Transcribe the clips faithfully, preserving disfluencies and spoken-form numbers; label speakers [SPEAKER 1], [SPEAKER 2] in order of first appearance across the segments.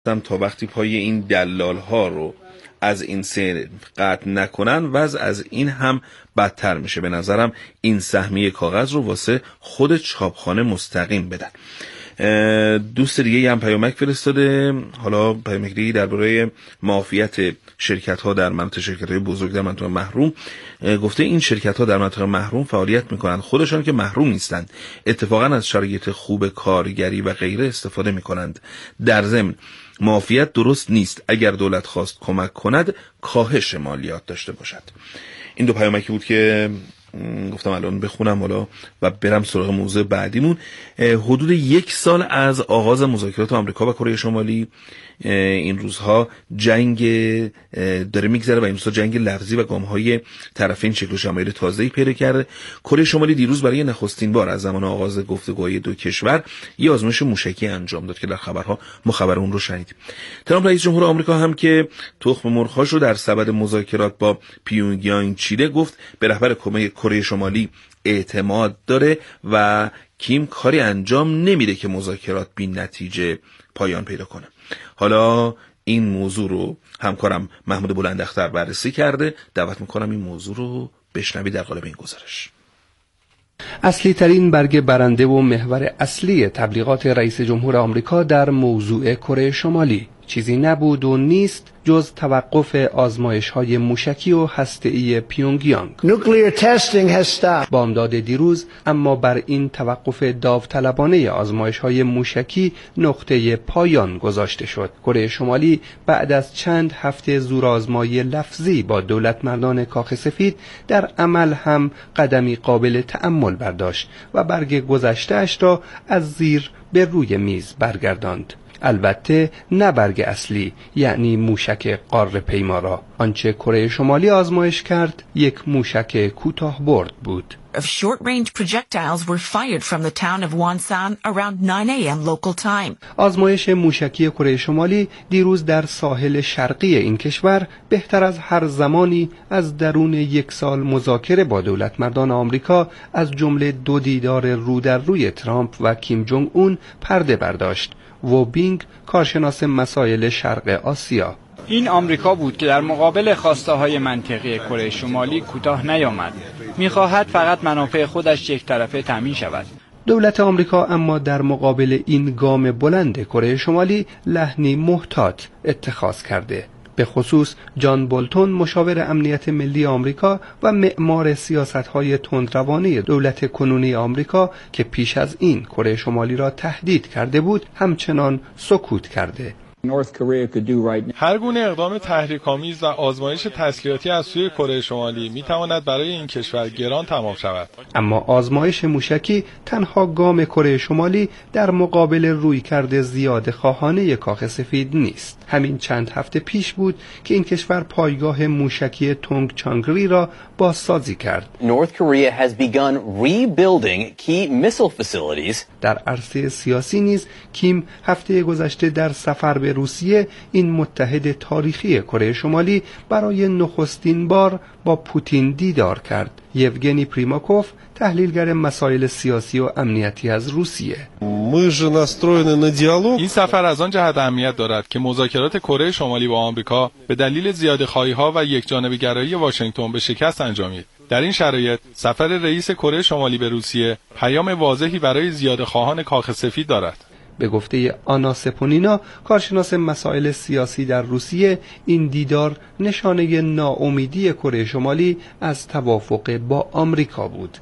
[SPEAKER 1] تا وقتی پای این دلال ها رو از این سیر قطع نکنن وضع از این هم بدتر میشه. به نظرم این سهمیه کاغذ رو واسه خود چاپخانه مستقیم بدن. دوست دیگه هم پیامک فرستاده، حالا پیامک دیگه درباره معافیت شرکت ها در مناطق، شرکت های بزرگ در مناطق محروم. گفته این شرکت ها در مناطق محروم فعالیت میکنند، خودشان که محروم نیستند، اتفاقا از شرایط خوب کارگری و غیره استفاده میکنند. در ضمن معافیت درست نیست، اگر دولت خواست کمک کند کاهش مالیات داشته باشد. این دو پیامکی بود که گفتم الان بخونم حالا و برم سراغ موضوع بعدیمون. حدود یک سال از آغاز مذاکرات آمریکا و کره شمالی این روزها جنگ داره میگذره و این روزها جنگ لفظی و گام‌های طرفین شکل و شمایل تازه‌ای پیدا کرده. کره شمالی دیروز برای نخستین بار از زمان آغاز گفتگوهای دو کشور یه آزمایش موشکی انجام داد که در خبرها ما خبر اون رو شنیدیم. ترامپ رئیس جمهور آمریکا هم که تخم مرغ‌هاش رو در سبد مذاکرات با پیونگیانگ چیده، گفت به رهبر کره شمالی اعتماد داره و کیم کاری انجام نمیده که مذاکرات بی نتیجه پایان پیدا کنه. حالا این موضوع رو همکارم محمود بلنداختر بررسی کرده، دعوت میکنم این موضوع رو بشنوید در قالب این گزارش.
[SPEAKER 2] اصلی ترین برگ برنده و محور اصلی تبلیغات رئیس جمهور آمریکا در موضوع کره شمالی چیزی نبود و نیست جز توقف آزمایش‌های موشکی و هسته‌ای پیونگیانگ. بامداد دیروز اما بر این توقف داوطلبانه آزمایش‌های موشکی نقطه پایان گذاشته شد. کره شمالی بعد از چند هفته زورآزمایی لفظی با دولت مردان کاخ سفید در عمل هم قدمی قابل تأمل برداشت و برگ گذشته‌اش را از زیر به روی میز برگرداند. البته نه برگ اصلی، یعنی موشک قاره پیما را. آنچه کره شمالی آزمایش کرد یک موشک کوتاه برد بود.
[SPEAKER 3] Of short-range projectiles were fired from the town of Wonsan around nine a m local time.
[SPEAKER 2] آزمایش موشکی کره شمالی دیروز در ساحل شرقی این کشور بهتر از هر زمانی از درون یک سال مذاکره با دولت مردان آمریکا از جمله دو دیدار رو در روی ترامپ و کیم جونگ اون پرده برداشت. و بینگ کارشناس مسائل شرق آسیا:
[SPEAKER 4] این آمریکا بود که در مقابل خواسته های منطقی کره شمالی کوتاه نیامد. میخواهد فقط منافع خودش یک طرفه تامین شود.
[SPEAKER 2] دولت آمریکا اما در مقابل این گام بلند کره شمالی لحنی محتاط اتخاذ کرده. به خصوص جان بولتون، مشاور امنیت ملی آمریکا و معمار سیاست‌های تندروانه دولت کنونی آمریکا که پیش از این کره شمالی را تهدید کرده بود، همچنان سکوت کرده.
[SPEAKER 5] هر گونه اقدام تحریک‌آمیز و آزمایش تسلیحاتی از سوی کره شمالی می‌تواند برای این کشور گران تمام شود.
[SPEAKER 2] اما آزمایش موشکی تنها گام کره شمالی در مقابل رویکرد زیاده خواهانه کاخ سفید نیست. همین چند هفته پیش بود که این کشور پایگاه موشکی تونگ چانگری را بازسازی کرد.
[SPEAKER 6] North Korea has begun rebuilding key missile facilities.
[SPEAKER 2] در عرصه سیاسی نیز کیم هفته گذشته در سفر به روسیه، این متحد تاریخی کره شمالی، برای نخستین بار با پوتین دیدار کرد. یوگنی پریماکوف، تحلیلگر مسائل سیاسی و امنیتی از روسیه:
[SPEAKER 5] این سفر از آن جهت اهمیت دارد که مذاکرات کره شمالی با آمریکا به دلیل زیاده‌خواهی‌ها و یکجانبه‌گرایی واشنگتن به شکست انجامید. در این شرایط سفر رئیس کره شمالی به روسیه پیام واضحی برای زیاده‌خواهان کاخ سفید دارد.
[SPEAKER 2] به گفته آنا سپونینا، کارشناس مسائل سیاسی در روسیه، این دیدار نشانه ناامیدی کره شمالی از توافق با آمریکا بود.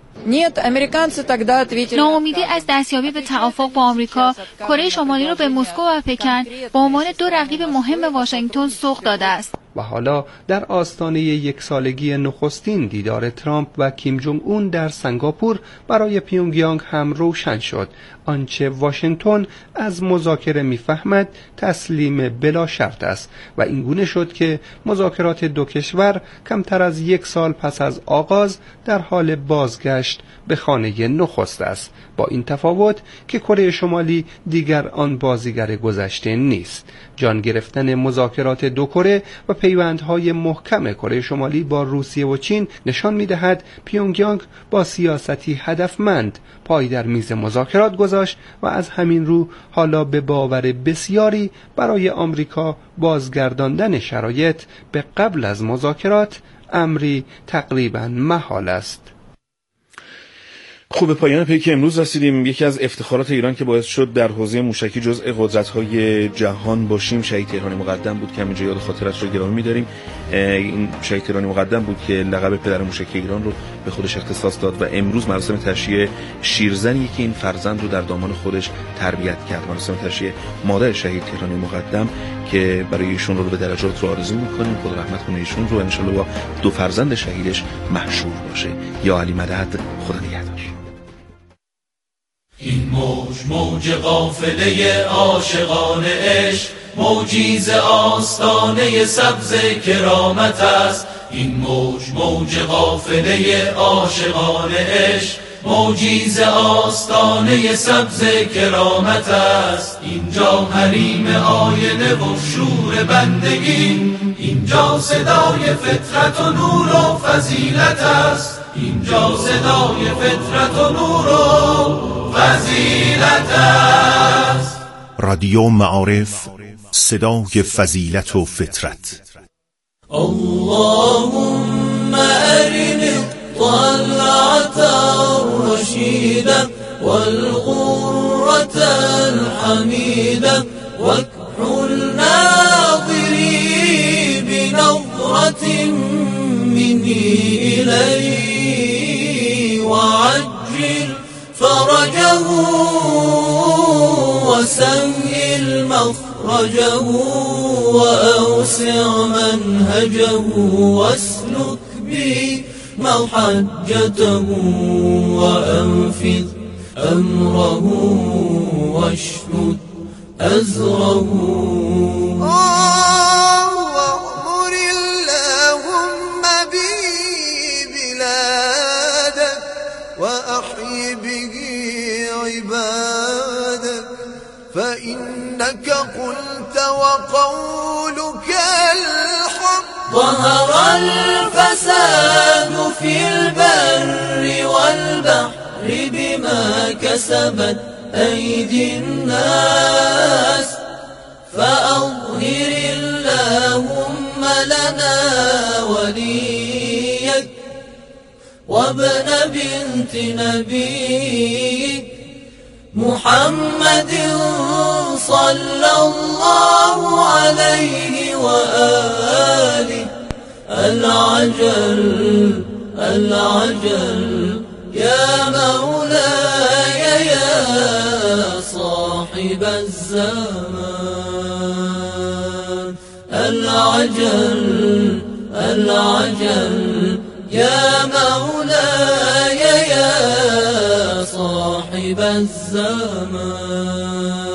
[SPEAKER 7] ناامیدی از دستیابی به توافق با آمریکا کره شمالی را به مسکو و پکن به عنوان دو رقیب مهم واشنگتن سوق داده است.
[SPEAKER 2] و حالا در آستانه یک سالگی نخستین دیدار ترامپ و کیم جونگ اون در سنگاپور برای پیونگیانگ هم روشن شد. آنچه واشنگتن از مذاکره میفهمد تسلیم بلا شرط است و اینگونه شد که مذاکرات دو کشور کمتر از یک سال پس از آغاز در حال بازگشت به خانه نخست است، با این تفاوت که کره شمالی دیگر آن بازیگر گذشته نیست. جان گرفتن مذاکرات دو کره و پیوندهای محکم کره شمالی با روسیه و چین نشان می‌دهد پیونگیانگ با سیاستی هدفمند پای در میز مذاکرات گذاشت و از همین رو حالا به باور بسیاری برای آمریکا بازگرداندن شرایط به قبل از مذاکرات امری تقریباً محال است.
[SPEAKER 1] خوب، به پایان پیک امروز رسیدیم. یکی از افتخارات ایران که باعث شد در حوزه موشکی جزء قدرت‌های جهان باشیم شهید تهرانی مقدم بود که همینجا یاد خاطرش رو گرامی می‌داریم. این شهید تهرانی مقدم بود که لقب پدر موشکی ایران رو به خودش اختصاص داد و امروز مراسم تشییع شیرزنی که این فرزند رو در دامان خودش تربیت کرد، مراسم تشییع مادر شهید تهرانی مقدم که برای ایشون رو به درجات رو آرزو می‌کنیم. خدا رحمت کنه ایشون رو، ان شاءالله با دو فرزند شهیدش محشور باشه. یا علی مدد. خدا نگهدار.
[SPEAKER 8] این موج موج قافله عاشقان عشق، موجی ز آستانه سبز کرامت است. این موج موج قافله عاشقان عشق، موجی ز آستانه سبز کرامت است. اینجا حریم آینه و شور بندگی، اینجا صدای فطرت و نور و فضیلت است. اینجا صدای فطرت و نور و فضیلت است.
[SPEAKER 9] رادیو معارف، صدای فضیلت و فطرت.
[SPEAKER 8] اللهم أرني الطلعة الرشيدة والغرة الحميدة واكحل ناظري بنظرة مني إلي وعجل فرجه وسهل مخرجه وأوسع منهجه واسلك بي محجته وأنفذ أمره واشدد أزره.
[SPEAKER 10] واغمر اللهم بي بلادك وأحي به عبادك، فإنك قلت وقولك الحق.
[SPEAKER 8] ظهر الفساد في البر والبحر بما كسبت أيدي الناس، فأظهر اللهم لنا وليك وابن بنت نبيك محمد صلى الله عليه وآله. العجل العجل يا مولاي يا صاحب الزمان. العجل العجل يا مولاي يا صاحب الزمان.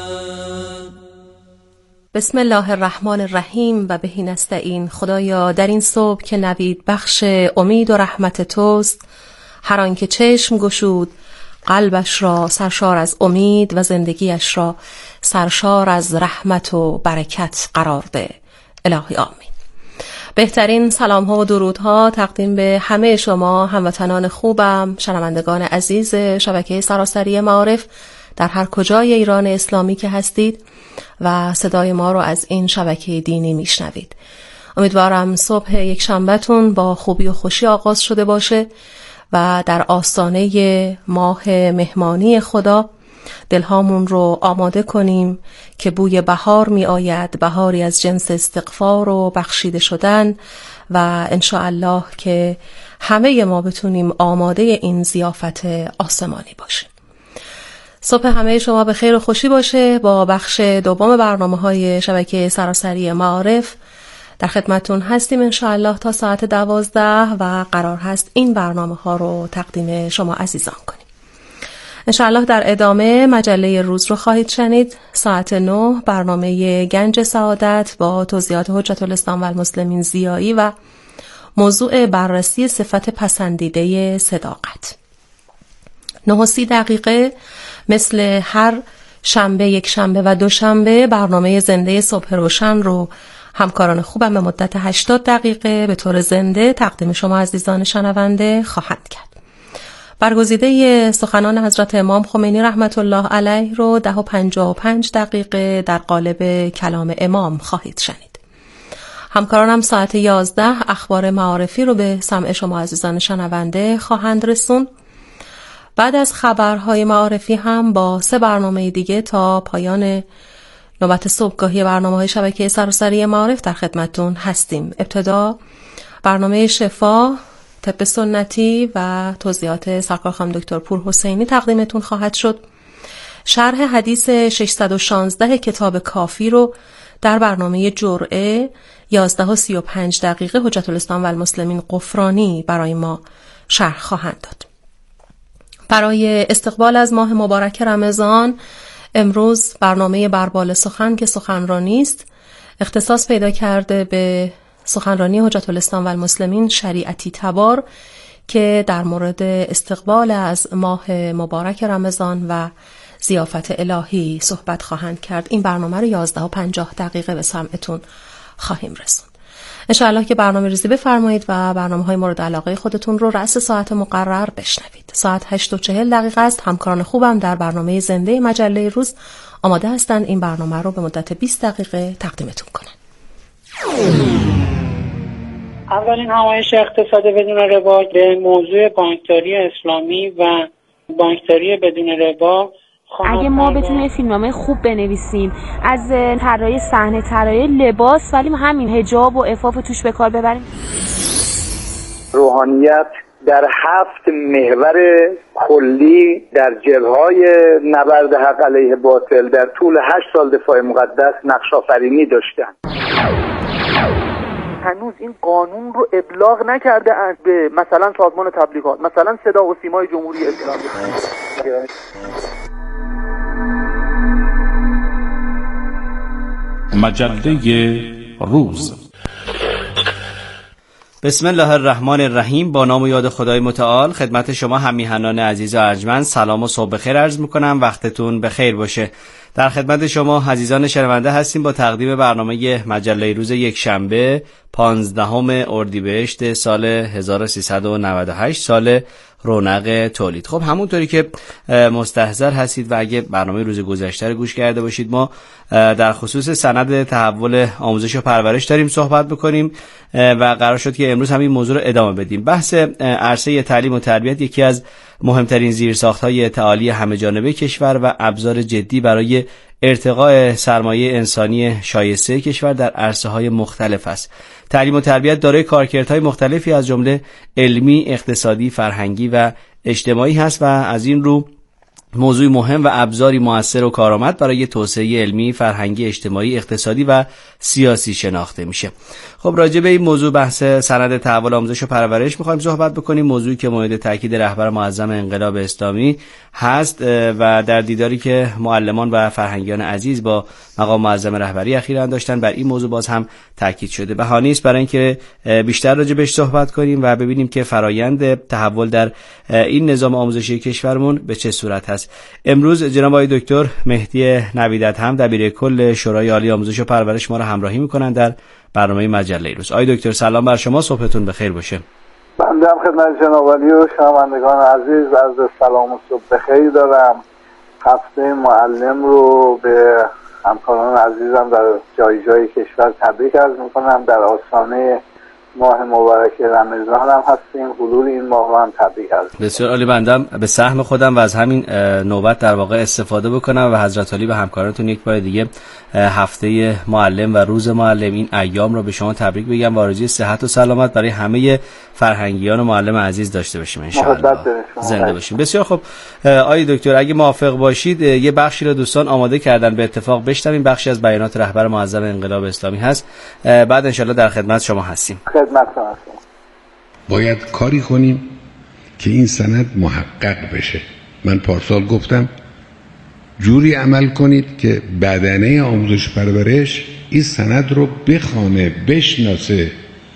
[SPEAKER 11] بسم الله الرحمن الرحیم و بهی نستعین. خدایا در این صبح که نوید بخش امید و رحمت توست، هر آن که چشم گشود قلبش را سرشار از امید و زندگیش را سرشار از رحمت و برکت قرار ده. الهی آمین. بهترین سلام ها و درود ها تقدیم به همه شما هموطنان خوبم، شنوندگان عزیز شبکه سراسری معارف در هر کجای ایران اسلامی که هستید و صدای ما رو از این شبکه دینی میشنوید. امیدوارم صبح یک شنبهتون با خوبی و خوشی آغاز شده باشه و در آستانه ماه مهمانی خدا دلهامون رو آماده کنیم که بوی بهار می آید، بهاری از جنس استغفار و بخشیده شدن، و انشاءالله که همه ما بتونیم آماده این ضیافت آسمانی باشیم. صبح همه شما به خیر و خوشی باشه. با بخش دوم برنامه‌های شبکه سراسری معارف در خدمتون هستیم انشاءالله تا ساعت دوازده و قرار هست این برنامه ها رو تقدیم شما عزیزان کنیم. انشاءالله در ادامه مجله روز رو خواهید شنید. ساعت نه برنامه گنج سعادت با توضیحات حجت الاسلام و المسلمین ضیایی و موضوع بررسی صفت پسندیده صداقت. نه و سی دقیقه مثل هر شنبه، یک شنبه و دو شنبه برنامه زنده صبح روشن رو همکاران خوبم به مدت هشتاد دقیقه به طور زنده تقدیم شما عزیزان شنونده خواهند کرد. برگزیده سخنان حضرت امام خمینی رحمت الله علیه رو ده و پنجاه و پنج دقیقه در قالب کلام امام خواهید شنید. همکارانم ساعت یازده اخبار معارفی رو به سمع شما عزیزان شنونده خواهند رسوند. بعد از خبرهای معارفی هم با سه برنامه دیگه تا پایان نوبت صبحگاهی برنامه‌های شبکه سراسری معارف در خدمتتون هستیم. ابتدا برنامه شفا، طب سنتی و توضیحات سرکار خانم دکتر پور حسینی تقدیمتون خواهد شد. شرح حدیث ششصد و شانزده کتاب کافی رو در برنامه جرعه یازده و سی و پنج دقیقه حجت الاسلام و المسلمین قفرانی برای ما شرح خواهند داد. برای استقبال از ماه مبارک رمضان امروز برنامه بربال سخن که سخنرانی است اختصاص پیدا کرده به سخنرانی حجت الاسلام و المسلمین شریعتی تبار که در مورد استقبال از ماه مبارک رمضان و ضیافت الهی صحبت خواهند کرد. این برنامه رو یازده و پنجاه دقیقه به سمعتون خواهیم رسوند. انشاءالله که برنامه ریزی بفرمایید و برنامه های مورد علاقه خودتون رو رأس ساعت مقرر بشنوید. ساعت هشت و چهل دقیقه است. همکاران خوبم در برنامه زنده مجله روز آماده هستند این برنامه رو به مدت بیست دقیقه تقدیمتون کنن.
[SPEAKER 12] اولین همایش اقتصاد بدون ربا به موضوع بانکداری اسلامی و بانکداری بدون ربا.
[SPEAKER 13] اگه ما بتونیم فیلمنامه خوب بنویسیم از طراحی صحنه، طراحی لباس، ولی همین حجاب و عفاف توش به کار ببریم.
[SPEAKER 14] روحانیت در هفت محور کلی در جبهه‌های نبرد حق علیه باطل در طول هشت سال دفاع مقدس نقش آفرینی داشتند.
[SPEAKER 15] هنوز این قانون رو ابلاغ نکرده اند به مثلا سازمان تبلیغات، مثلا صدا و سیمای جمهوری اسلامی.
[SPEAKER 16] مجله روز.
[SPEAKER 17] بسم الله الرحمن الرحیم. با نام و یاد خدای متعال خدمت شما همیهنان عزیز و ارجمند سلام و صبح بخیر عرض میکنم. وقتتون بخیر باشه. در خدمت شما عزیزان شنونده هستیم با تقدیم برنامه مجله روز یک شنبه پانزدهم اردیبهشت سال هزار و سیصد و نود و هشت، سال رونق تولید. خب همونطوری که مستحضر هستید و اگه برنامه روز گذشته رو گوش کرده باشید، ما در خصوص سند تحول آموزش و پرورش داریم صحبت بکنیم و قرار شد که امروز همین موضوع رو ادامه بدیم. بحث عرصه تعلیم و تربیت یکی از مهمترین زیرساخت‌های تعالی همه‌جانبه کشور و ابزار جدی برای ارتقاء سرمایه انسانی شایسته کشور در عرصه‌های مختلف است. تعلیم و تربیت دارای کارکردهای مختلفی از جمله علمی، اقتصادی، فرهنگی و اجتماعی هست و از این رو موضوع مهم و ابزاری مؤثر و کارآمد برای توسعه علمی، فرهنگی، اجتماعی، اقتصادی و سیاسی شناخته میشه. خب راجع به این موضوع بحث سند تحول آموزش و پرورش می‌خوایم صحبت بکنیم، موضوعی که مورد تاکید رهبر معظم انقلاب اسلامی هست و در دیداری که معلمان و فرهنگیان عزیز با مقام معظم رهبری اخیراً داشتن بر این موضوع باز هم تاکید شده. بهانه‌ای است برای اینکه بیشتر راجع بهش صحبت کنیم و ببینیم که فرایند تحول در این نظام آموزشی کشورمون به چه صورت هست. امروز جناب آقای دکتر مهدی نویدادهم دبیر کل شورای عالی آموزش و پرورش ما را همراهی می‌کنند در برنامه مجله روز. آقای دکتر سلام بر شما، صبحتون بخیر باشه.
[SPEAKER 14] بنده هم خدمت جناب عالی و شنوندگان عزیز عرض سلام و صبح بخیر دارم. هفته معلم رو به همکاران عزیزم در جای جای کشور تبریک عرض می‌کنم. در آستانه ماه مبارک رمضان هم هستیم، حلول این ماه هم تبریک عرض.
[SPEAKER 17] بسیار عالی. بندم به سهم خودم و از همین نوبت در واقع استفاده بکنم و حضرت علی و همکارانتون یک بار دیگه هفته معلم و روز معلم این ایام رو به شما تبریک بگم و آرزوی صحت و سلامت برای همه فرهنگیان و معلم عزیز داشته باشیم ان شاء الله. زنده باشیم. بسیار خب آقای دکتر اگه موافق باشید یه بخشی رو دوستان آماده کردن به اتفاق بشنویم، بخشی از بیانات رهبر معظم انقلاب اسلامی هست، بعد ان شاء الله در خدمت شما هستیم.
[SPEAKER 14] خدمت شما.
[SPEAKER 18] باید کاری کنیم که این سند محقق بشه. من پارسال گفتم جوری عمل کنید که بدنه آموزش پرورش این سند رو بخوانه، بشناسه،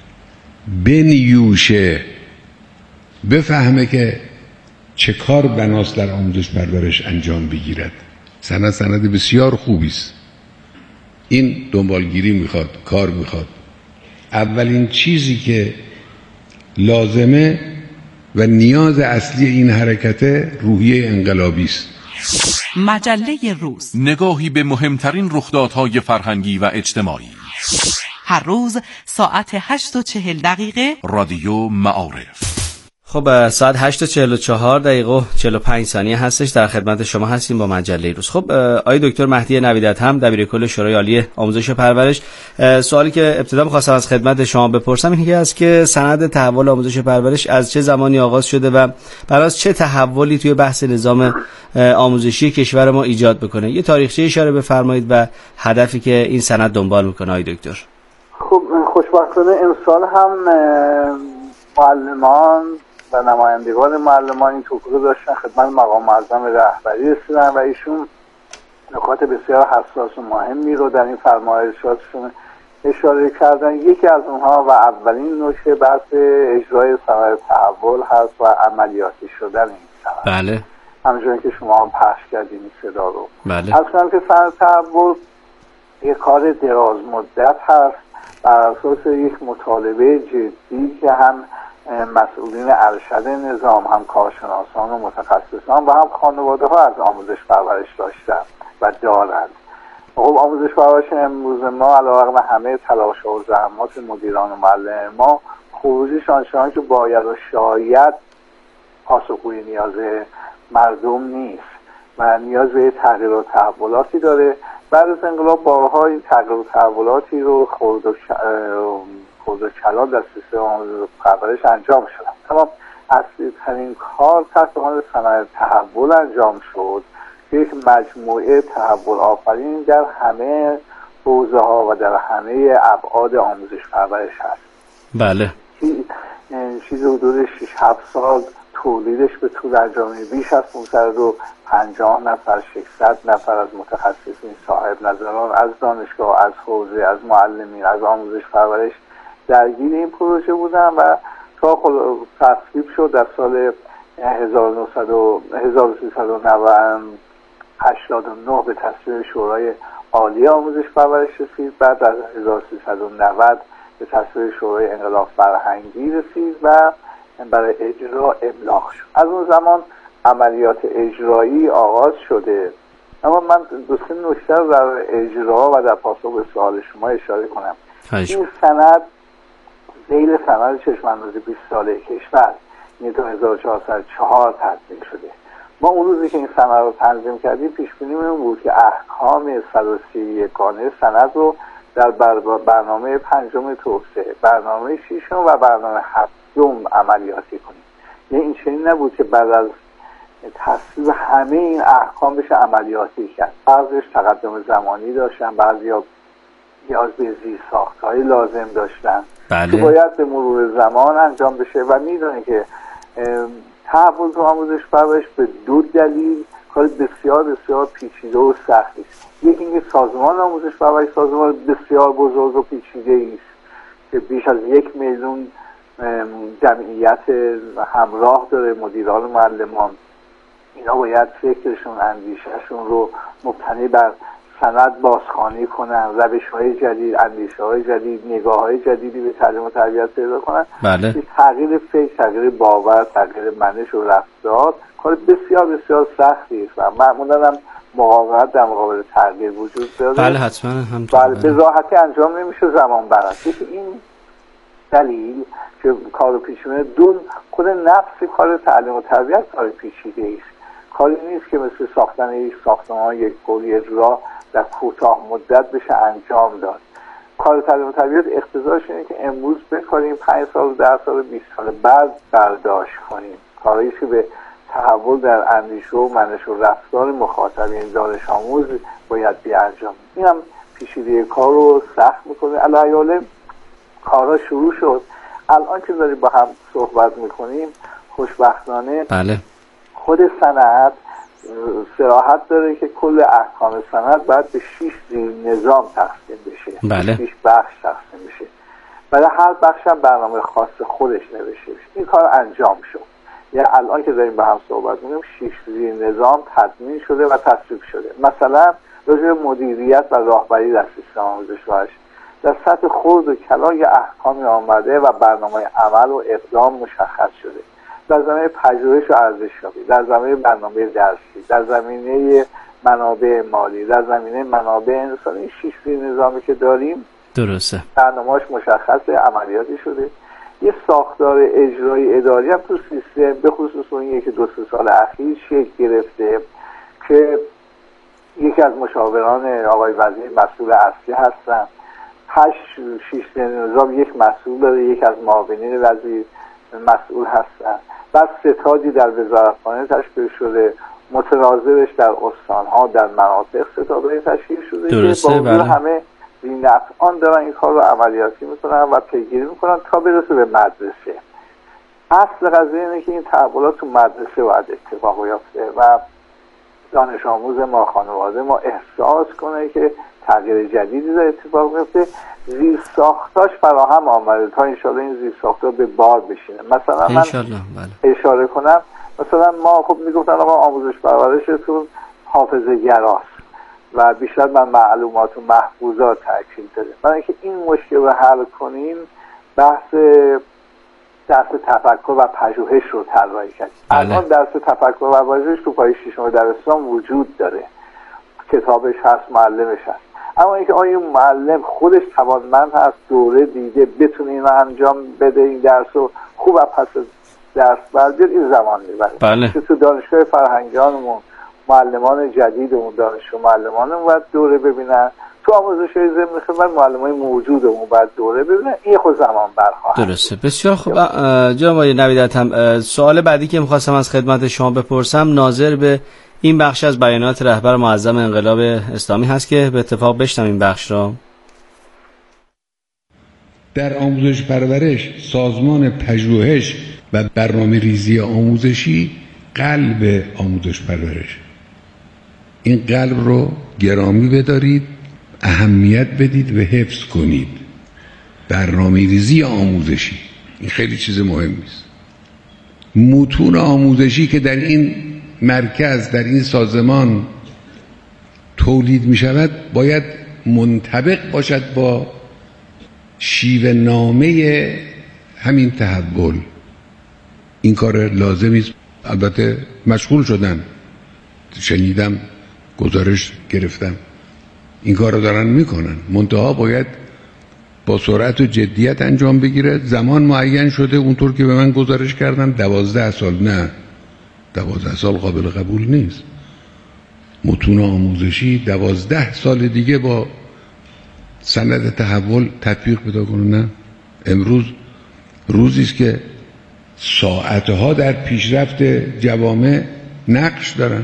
[SPEAKER 18] بنیوشه، بفهمه که چه کار بناست در آموزش پرورش انجام بگیرد. سند سند بسیار خوبی است. این دنبالگیری میخواد، کار میخواد. اولین چیزی که لازمه و نیاز اصلی این حرکت روحیه انقلابی است.
[SPEAKER 19] مجله روز،
[SPEAKER 16] نگاهی به مهمترین رخدادهای فرهنگی و اجتماعی.
[SPEAKER 19] هر روز ساعت هشت و چهل دقیقه.
[SPEAKER 16] رادیو معارف.
[SPEAKER 17] خب ساعت هشت و چهل و چهار دقیقه و چهل و پنج ثانیه هستش. در خدمت شما هستیم با مجله روز. خب آقای دکتر مهدی نویدت هم دبیر کل شورای عالی آموزش و پرورش، سوالی که ابتدا می‌خواستم از خدمت شما بپرسم اینه است که سند تحول آموزش و پرورش از چه زمانی آغاز شده و برای چه تحولی توی بحث نظام آموزشی کشور ما ایجاد بکنه؟ یه تاریخچه اشاره بفرمایید و هدفی که این سند دنبال میکنه آقای دکتر.
[SPEAKER 14] خب خوشبختانه امسال هم معلمان و نمایندگان معلمان این توقیق داشتن خدمت مقام معظم رهبری رسیدن و ایشون نکات بسیار حساس و مهمی رو در این فرمایشاتشون اشاره کردن. یکی از اونها و اولین نکته بحث اجرای سند تحول هست و عملیاتی شدن این سند.
[SPEAKER 17] بله.
[SPEAKER 14] همچنان که شما هم پخش کردین این صدا رو.
[SPEAKER 17] بله.
[SPEAKER 14] از کنم که سند تحول یک کار دراز مدت هست بر اساس یک مطالبه جدی که هم مسئولین ارشد نظام، هم کارشناسان و متخصصان و هم خانواده ها از آموزش پرورش داشتن و دارند. خب آموزش پرورش امروز ما علیرغم همه تلاش و زحمات مدیران و معلم ما خروجیش آنچنان که باید و شاید پاسخگوی نیاز مردم نیست و نیاز به تغییر و تحولاتی داره. بعد از انقلاب بارها این تغییر و تحولاتی رو خورد و خود و کلان در سیستم آموزش پرورش انجام شد، اما اصلی ترین کار تحت عنوان سند تحول انجام شد که یک مجموعه تحول آفرین در همه حوزه ها و در همه ابعاد آموزش پرورش هست.
[SPEAKER 17] بله.
[SPEAKER 14] چیز حدود شش هفت سال تولیدش به طول انجامید. بیش از پانصد و پنجاه نفر، ششصد نفر از متخصصین، صاحب نظران از دانشگاه، از حوزه، از معلمین، از آموزش پرورش درگیر این پروژه بودن و تا تصویب شد در سال هزار و سیصد و هشتاد و نه به تصویب شورای عالی آموزش پرورش رسید. بعد از هزار و سیصد و نود به تصویب شورای انقلاب فرهنگی رسید و برای اجرا ابلاغ شد. از اون زمان عملیات اجرایی آغاز شده. اما من دو سه نکته رو در اجرا و در پاسخ به سوال شما اشاره کنم. این سند ذیل سند چشم‌انداز بیست ساله کشور یعنی تا هزار و چهارصد و چهار تدوین شده. ما اون روزی که این سند رو تنظیم کردیم پیش بینیمون بود که احکام صد و سی و یکانه سند رو در برنامه پنجم توسعه، برنامه ششم و برنامه هفتم عملیاتی کنیم. یعنی این چنین نبود که بعد از تصویب همه این احکام بشه عملیاتی کرد. بعضیش تقدم زمانی داشتن، بعضیا نیاز به زیرساخت‌های لازم داشتن
[SPEAKER 17] بله.
[SPEAKER 14] که باید به مرور زمان انجام بشه و میدونه که تحول تو آموزش پرورش به دو دلیل کار بسیار بسیار پیچیده و سختی است. یکی اینکه سازمان آموزش پرورش سازمان بسیار بزرگ و پیچیده است که بیش از یک میلیون جمعیت همراه داره، مدیران و معلمان. اینا باید فکرشون، اندیشهشون رو مبتنی بر سند بازخوانی کنن، روش‌های جدید، اندیشه‌های جدید، نگاه‌های جدیدی به تعلیم و تربیت پیدا کنن.
[SPEAKER 17] بله.
[SPEAKER 14] تغییر فکر، تغییر باور، تغییر منش و رفتار کار بسیار بسیار سختی است و معمولاً هم مقاومت در مقابل تغییر وجود داره.
[SPEAKER 17] بله حتما هم
[SPEAKER 14] بله به راحتی انجام نمیشه، زمان بر است. این دلیل که کارو پیشونه دون خود نفس کار تعلیم و تربیت کار پیچیده است. کاری نیست که مثل ساختن یک ساختمان، یک گل، یک راه در کوتاه مدت بشه انجام داد. کار تعلیم و تربیت اقتضاش اینه که امروز بکاریم، پنج سال، ده سال، بیست سال بعد برداشت کنیم. کاری که به تحول در اندیشه و منش و رفتار مخاطبین دانش آموز باید بیانجام. این هم پیچیده کار رو سخت میکنه. علیه کارا شروع شد. الان که داریم با هم صحبت میکنیم خوشبختانه
[SPEAKER 17] بله.
[SPEAKER 14] خود سند صراحت داره که کل احکام سند باید به شش زیر نظام تقسیم بشه.
[SPEAKER 17] بله.
[SPEAKER 14] شش بخش تقسیم بشه. برای هر بخش هم برنامه خاص خودش نوشته بشه. این کار انجام شد. یعنی الان که داریم با هم صحبت میکنیم شش زیر نظام تدوین شده و تصویب شده. مثلا راجع به مدیریت و راهبری در سیستم آموزش و ارشد. در سطح خرد و کلان یه احکامی آمده و برنامه عمل و اقدام مشخص شده در زمینه پژوهش و ارزشیابی، در زمینه برنامه درسی، در زمینه منابع مالی، در زمینه منابع انسانی. این شش نظامی که داریم
[SPEAKER 17] درسته،
[SPEAKER 14] برنامه‌اش مشخصه، عملیاتی شده. یه ساختار اجرایی اداری هم تو سیستم به خصوص اون یکی دو سه سال اخیر شکل گرفته که یکی از مشاوران آقای وزیر مسئول اصلی هستن. هشت شش نظام یک مسئول داره، یک از معاونین وزیر مسئول هستن. بعد ستادی در وزارتخانه تشکیل شده، متناظرش در استانها، در مناطق ستادهای تشکیل شده
[SPEAKER 17] درسته،
[SPEAKER 14] که با
[SPEAKER 17] بله.
[SPEAKER 14] همه بی‌نقصان دارن این کار رو عملیاتی میکنن و پیگیری میکنن تا برسه به مدرسه. اصل قضیه اینه که این تحولات تو مدرسه باید اتفاق بیفته و دانش آموز ما، خانواده ما احساس کنه که تغییر جدیدی داره اتفاق میفته. زیر ساختاش فراهم آمده تا انشالله این زیر ساختار به بار بشینه. مثلا من
[SPEAKER 17] بله.
[SPEAKER 14] اشاره کنم، مثلا ما خب میگفتن آقا آموزش پرورشتون حافظه گراست و بیشتر من معلومات و محفوظات تاکید داره. برای اینکه این مشکل رو حل کنیم بحث درس تفکر و پژوهش رو طراحی کردیم. الان درس تفکر و پژوهش تو پایه ششم دبستان وجود داره، کتابش هست، معلمش هست، اما اینکه آیا این معلم خودش توانمند هست دوره دیده بتونه اینو انجام بده، این درس رو خوب از پس درس بردید، این زمان میبره.
[SPEAKER 17] بله.
[SPEAKER 14] که تو دانشگاه فرهنگیانمون معلمان جدیدمون، دانشجو معلمانمون باید دوره ببینن، تو آموزش‌های ضمن خدمت معلمای موجودمون باید دوره ببینن، این خود زمان برخواهد.
[SPEAKER 17] درسته، بسیار خوب. جناب آقای نویدت هم سوال بعدی که می‌خواستم از خدمت شما بپرسم ناظر به این بخش از بیانات رهبر معظم انقلاب اسلامی هست که به اتفاق بشنم این بخش را.
[SPEAKER 18] در آموزش پرورش سازمان پژوهش و برنامه ریزی آموزشی قلب آموزش پرورش. این قلب رو گرامی بدارید، اهمیت بدید و حفظ کنید. برنامه ریزی آموزشی این خیلی چیز مهمی است. متون آموزشی که در این مرکز، در این سازمان تولید می شود باید منطبق باشد با شیوه نامه همین تحول. این کار لازمی است. البته مشغول شدن، شنیدم، گزارش گرفتم، این کار رو دارن میکنن، منتها باید با سرعت و جدیت انجام بگیره. زمان معین شده، اونطور که به من گزارش کردن دوازده سال. نه، دوازده سال قابل قبول نیست. متون آموزشی دوازده سال دیگه با سند تحول تطبیق پیدا کنه. نه، امروز روزی است که ساعتها در پیشرفت جوامع نقش دارن.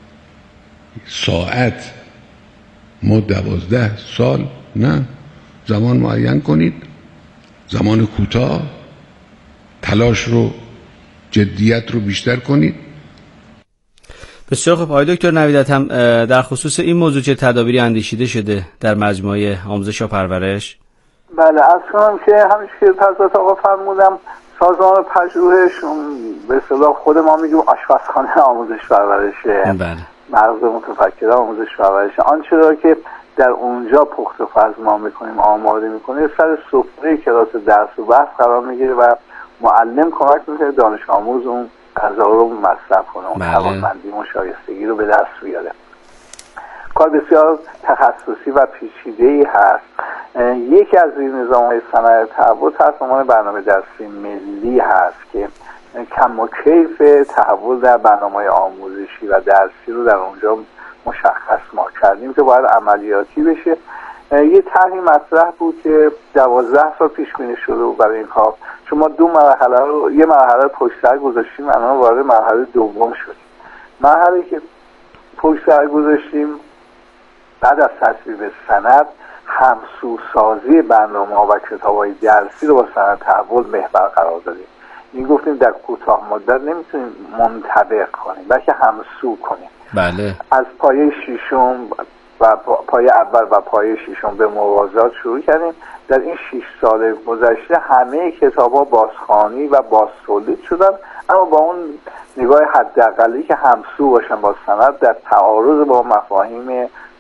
[SPEAKER 18] ساعت ما دوازده سال نه، زمان معین کنید، زمان کوتاه، تلاش رو، جدیت رو بیشتر کنید.
[SPEAKER 17] بسیار خوب. آقای دکتر نویدت هم در خصوص این موضوع چه تدابیری اندیشیده شده در مجموعه آموزش و پرورش؟
[SPEAKER 14] بله، از کنم که همیشه که حضرت آقا فرمودم سازمان پژوهش به اصطلاح خود ما میگیم آشپزخانه آموزش پرورشه.
[SPEAKER 17] بله.
[SPEAKER 14] مغز متفکر آموزش پرورشه. آنچه را که در اونجا پخت و فزما میکنیم، آماده میکنیم، سر سفره کلاس درس و بحث قرار میگیره و معلم کمک میکنه دانش آموز اون غذا رو مصرف کنه، اون توانمندی و شایستگی رو به دست بیاره. کار بسیار تخصصی و پیچیده‌ای هست. یکی از این نظام‌های صنایع تحول تحت عنوان برنامه درسی ملی هست که کم و کیف تحول در برنامه‌های آموزشی و درسی رو در اونجا مشخص ما کردیم که باید عملیاتی بشه. یه طرحی مطرح بود که دوازده سال پیش بینی شده بود برای این کار. چون ما دو مرحله رو، یه مرحله رو پشت سر گذاشتیم، الان وارد مرحله دوم شدیم. مرحله که پشت سر گذاشتیم بعد از تصویب سند همسو سازی برنامه‌ها و کتاب‌های درسی رو با سند تحول محور قرار دادیم. این گفتیم در کوتاه مدت نمیتونیم منطبق کنیم بلکه همسو کنیم.
[SPEAKER 17] بله.
[SPEAKER 14] از پایه ششم و پایه اول و پایه ششم به موازات شروع کردیم. در این شش سال گذشته همه کتاب‌ها بازخوانی و بازتولید شدن، اما با اون نگاه حداقلی که همسو باشن با سند، در تعارض با مفاهیم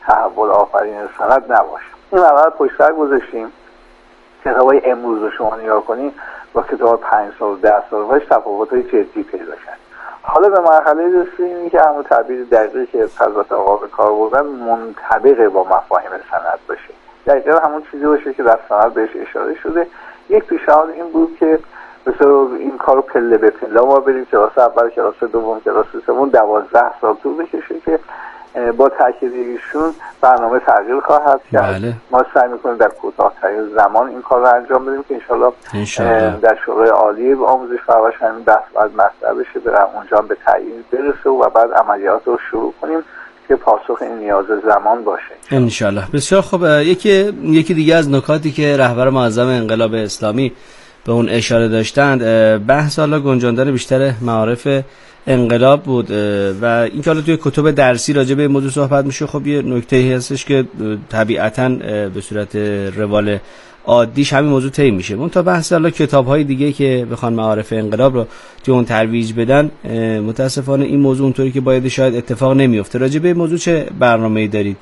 [SPEAKER 14] تحول آفرین سند نباشه. این مرحله پشت سر گذاشتیم. کتابای امروز رو شما نگاه کنید با کتاب پنج سال و ده سال باش تفاوت‌های جدی پیدا کرد. حالا به مرحله رسیدیم که همون تعبیر دقیقی که حضرت آقا به کار بردن منطبق با مفاهیم سند باشه. دقیقا همون چیزی باشه که در سند بهش اشاره شده. یک پیشنهاد این بود که مثلا این کارو پله به پله ما بریم، کلاس اول، کلاس دوم، کلاس سوم، دوازده سال طول بکشه که با تاکید ایشون برنامه تغییر خواهد کرد. بله. ما سعی میکنیم در کوتاه‌ترین زمان این کار رو انجام بدیم که انشالله در شورای عالی آموزش و پرورش همین بحث باید مطرح بشه، برم اونجا به تعیین برسه و بعد عملیات رو شروع کنیم که پاسخ این نیاز زمان باشه
[SPEAKER 17] انشالله. بسیار خوب. یکی یکی دیگه از نکاتی که رهبر معظم انقلاب اسلامی به اون اشاره داشتند بحث حالا گنجاندن بیشتر معارف انقلاب بود و این که حالا توی کتب درسی راجع به موضوع صحبت میشه. خب یه نکته‌ای هستش که طبیعتاً به صورت روال عادیش همین موضوع طی میشه. اون تا بحث حالا کتاب‌های دیگه که بخوان معارف انقلاب رو توی اون ترویج بدن، متاسفانه این موضوع اونطوری که باید شاید اتفاق نمیفته. راجع به موضوع چه برنامه‌ای دارید؟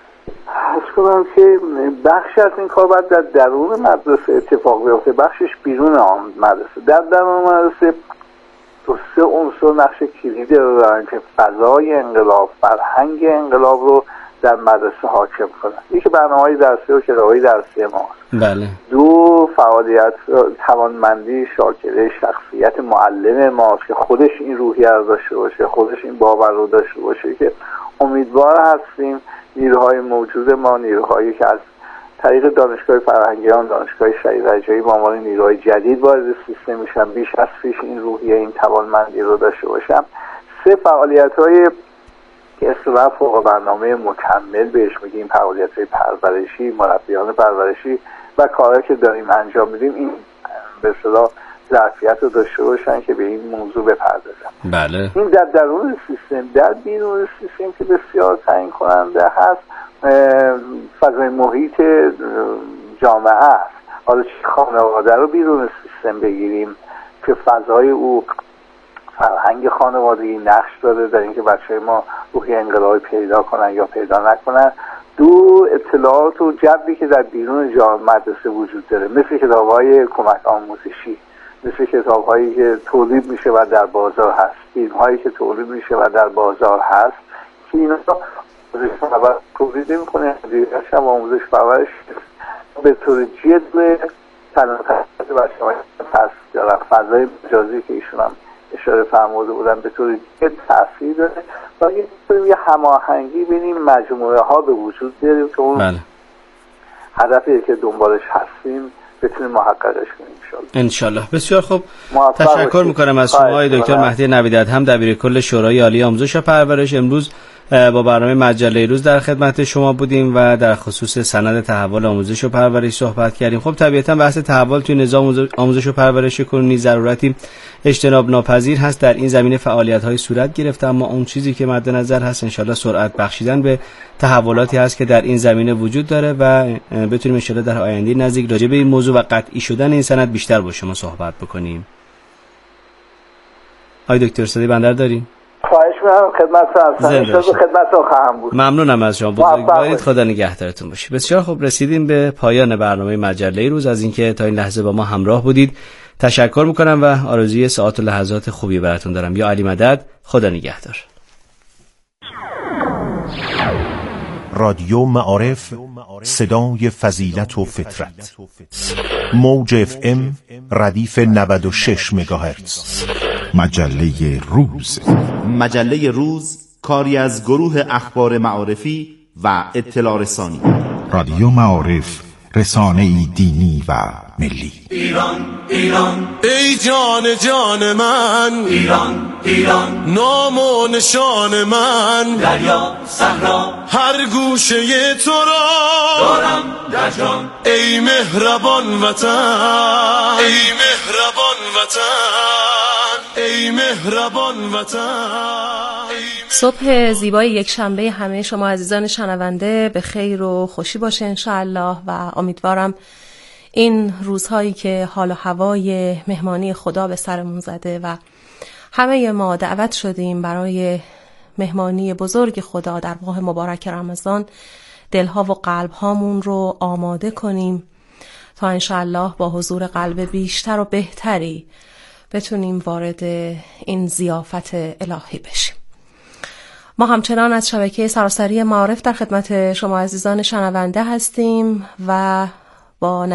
[SPEAKER 14] حس کنم که بخش از این کار باید در درون مدرسه اتفاق بیفته، بخشش بیرون آن مدرسه. در درون مدرسه دو سه عنصر نقش کلیدی رو دارن که فضای انقلاب، فرهنگ انقلاب رو در مدرسه حاکم کنن. یکی برنامه‌های درسی و کتاب‌های درسی ماست.
[SPEAKER 17] بله.
[SPEAKER 14] دو فعالیت توانمندی شاکره شخصیت معلم ماست که خودش این روحیه رو داشته باشه، خودش این باور رو داشته باشه که امیدوار هستیم نیروهای موجود ما، نیروهایی که از طریق دانشگاه فرهنگیان، دانشگاه شهید رجایی به عنوان نیروهای جدید وارد سیستم میشن، بیش از پیش این روحیه، این توانمندی رو داشته باشم. سه فعالیت‌های که اصطلاحاً فوق برنامه مکمل بهش میگیم، فعالیت‌های پرورشی، مربیان پرورشی و کارهایی که داریم انجام میدیم، این به اصطلاح ظرفیت رو داشته باشن که به این موضوع بپردازن.
[SPEAKER 17] بله.
[SPEAKER 14] این در درون سیستم. در بیرون سیستم که بسیار تعیین کننده هست فضای محیط جامعه است. حالا چه خانواده رو بیرون سیستم بگیریم که فضای او فرهنگ خانوادگی نقش داره در اینکه بچه ما روحی انقلابی پیدا کنن یا پیدا نکنن. دو، اطلاعات و جبری که در بیرون جامعه مدرسه وجود داره، مثل کتاب‌های کمک آموزشی، مثل کتاب‌هایی که تولید میشه و در بازار هست، فیلم‌هایی که تولید میشه و در بازار هست که اینا آموزش پرورش تولید نمی‌کنه، دیگرش هم آموزش پرورش به طور جدی تنها تحصیل بچه‌های پس دارن. فضای مجازی که ایشون هم اشاره فرموده بودن به طور جدی تاثیر داره و یه هماهنگی بین مجموعه ها به وجود بیاریم که اون بله. هدفی که دنبالش هستیم بتونیم محققش کنیم
[SPEAKER 17] انشالله. بسیار خوب، تشکر میکنم از شما آقای دکتر مهدی نویدت، هم دبیرکل شورای عالی آموزش و پرورش. امروز با برنامه مجله روز در خدمت شما بودیم و در خصوص سند تحول آموزش و پرورش صحبت کردیم. خب طبیعتا بحث تحول توی نظام آموزش و پرورش کنونی ضرورتی اجتناب ناپذیر هست. در این زمینه فعالیت‌های صورت گرفته، اما اون چیزی که مد نظر هست انشالله سرعت بخشیدن به تحولاتی هست که در این زمینه وجود داره و بتونیم انشالله در آینده نزدیک راجع به این موضوع و قطعی شدن این سند بیشتر با شما صحبت بکنیم. آقای دکتر صدای بندر داریم؟
[SPEAKER 14] خواهش می‌کنم خدمت خدمتتون خواهم بود.
[SPEAKER 17] ممنونم از شما، بزرگوارید، خدا نگهدارتون باشه. بسیار خوب، رسیدیم به پایان برنامه مجله روز. از اینکه تا این لحظه با ما همراه بودید تشکر میکنم و آرزوی ساعات و لحظات خوبی براتون دارم. یا علی مدد، خدا نگهدار.
[SPEAKER 9] رادیو معارف، صدای فضیلت و فطرت. موج اف ام ردیف نود و شش مگاهرتز. مجله روز.
[SPEAKER 20] مجله روز کاری از گروه اخبار معارفی و اطلاع رسانی.
[SPEAKER 9] رادیو معارف، رسانه‌ای دینی و ملی.
[SPEAKER 8] ایران ایران
[SPEAKER 21] ای جان جان من،
[SPEAKER 8] ایران ایران
[SPEAKER 21] نام و نشان من،
[SPEAKER 8] دریا صحرا
[SPEAKER 21] هر گوشه تو را
[SPEAKER 8] دارم در جان.
[SPEAKER 21] ای مهربان وطن، ای مهربان وطن، ای مهربان وطن.
[SPEAKER 11] صبح زیبای یک شنبه همه شما عزیزان شنونده به خیر و خوشی باشه انشاءالله و امیدوارم این روزهایی که حال و هوای مهمانی خدا به سرمون زده و همه ما دعوت شدیم برای مهمانی بزرگ خدا در ماه مبارک رمضان دلها و قلبهامون رو آماده کنیم تا انشاءالله با حضور قلب بیشتر و بهتری بتونیم وارد این ضیافت الهی بشیم. ما همچنان از شبکه سراسری معارف در خدمت شما عزیزان شنونده هستیم و با